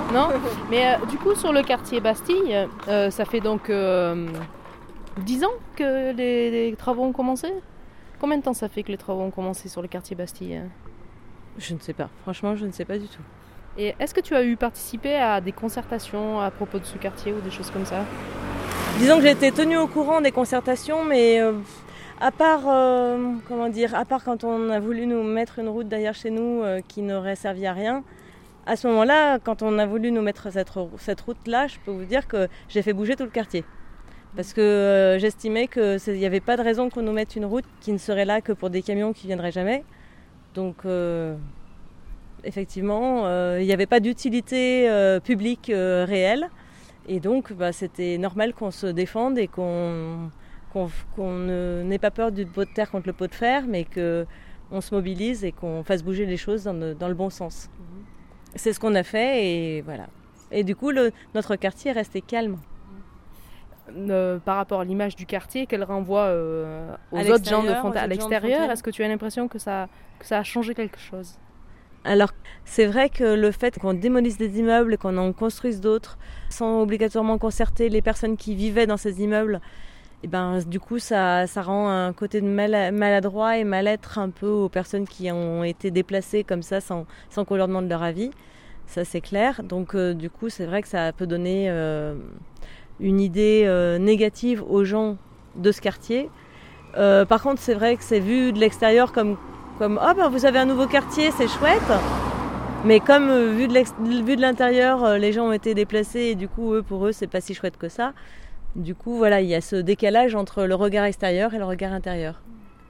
Non. Mais du coup, sur le quartier Bastille, ça fait donc 10 ans que les travaux ont commencé. Combien de temps ça fait que les travaux ont commencé sur le quartier Bastille? Je ne sais pas. Franchement, je ne sais pas du tout. Et est-ce que tu as eu participé à des concertations à propos de ce quartier ou des choses comme ça? Disons que j'ai été tenue au courant des concertations, mais à part quand on a voulu nous mettre une route derrière chez nous qui n'aurait servi à rien, à ce moment-là, quand on a voulu nous mettre cette route-là, je peux vous dire que j'ai fait bouger tout le quartier. Parce que j'estimais qu'il n'y avait pas de raison qu'on nous mette une route qui ne serait là que pour des camions qui ne viendraient jamais. Donc effectivement, il n'y avait pas d'utilité publique réelle. Et donc c'était normal qu'on se défende et qu'on n'ait pas peur du pot de terre contre le pot de fer, mais qu'on se mobilise et qu'on fasse bouger les choses dans le bon sens. C'est ce qu'on a fait et voilà. Et du coup, notre quartier est resté calme. Par rapport à l'image du quartier qu'elle renvoie aux autres gens de Fontaine à l'extérieur, est-ce que tu as l'impression que ça a changé quelque chose? Alors, c'est vrai que le fait qu'on démolisse des immeubles et qu'on en construise d'autres sans obligatoirement concerter les personnes qui vivaient dans ces immeubles, du coup, ça rend un côté de maladroit et mal-être un peu aux personnes qui ont été déplacées comme ça sans qu'on leur demande leur avis. Ça, c'est clair. Donc, du coup, c'est vrai que ça peut donner une idée négative aux gens de ce quartier. Par contre, c'est vrai que c'est vu de l'extérieur comme vous avez un nouveau quartier, c'est chouette. Mais comme vu de l'intérieur, les gens ont été déplacés et du coup, pour eux, c'est pas si chouette que ça. Du coup, voilà, il y a ce décalage entre le regard extérieur et le regard intérieur.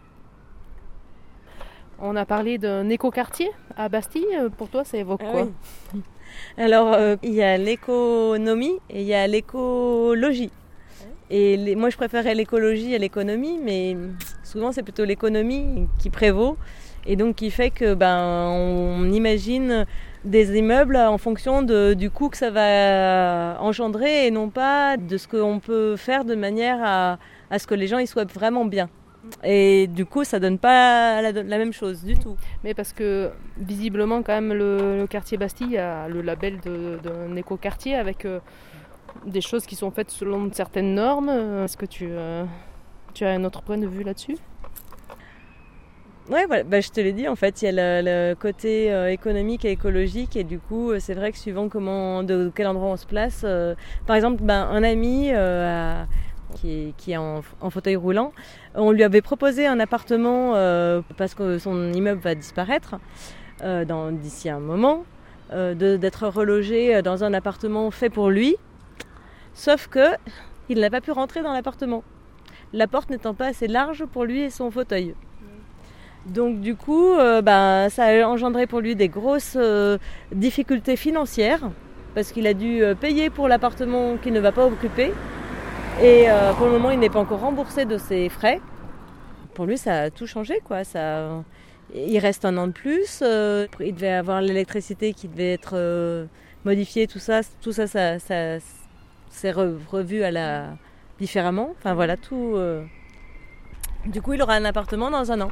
On a parlé d'un écoquartier à Bastille. Pour toi, ça évoque quoi? Oui. Alors, il y a l'économie et il y a l'écologie. Et moi, je préférais l'écologie à l'économie, mais souvent, c'est plutôt l'économie qui prévaut. Et donc, qui fait que on imagine des immeubles en fonction du coût que ça va engendrer et non pas de ce qu'on peut faire de manière à ce que les gens y soient vraiment bien. Et du coup, ça donne pas la même chose du tout. Mais parce que visiblement, quand même, le quartier Bastille a le label d'un écoquartier avec des choses qui sont faites selon certaines normes. Est-ce que tu as un autre point de vue là-dessus? Ouais, voilà. Je te l'ai dit, en fait, il y a le côté économique et écologique, et du coup, c'est vrai que suivant de quel endroit on se place, par exemple, un ami qui est en fauteuil roulant, on lui avait proposé un appartement parce que son immeuble va disparaître d'ici un moment, d'être relogé dans un appartement fait pour lui, sauf que il n'a pas pu rentrer dans l'appartement, la porte n'étant pas assez large pour lui et son fauteuil. Donc du coup, ça a engendré pour lui des grosses difficultés financières parce qu'il a dû payer pour l'appartement qu'il ne va pas occuper et pour le moment il n'est pas encore remboursé de ses frais. Pour lui ça a tout changé quoi. Il reste un an de plus, il devait avoir l'électricité qui devait être modifiée, tout ça s'est revu différemment. Enfin voilà tout. Du coup il aura un appartement dans un an.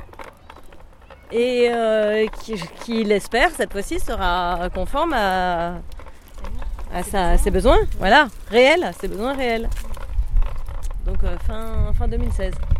Et qui l'espère cette fois-ci sera conforme à ses besoins, voilà, réels, ses besoins réels. Donc fin 2016.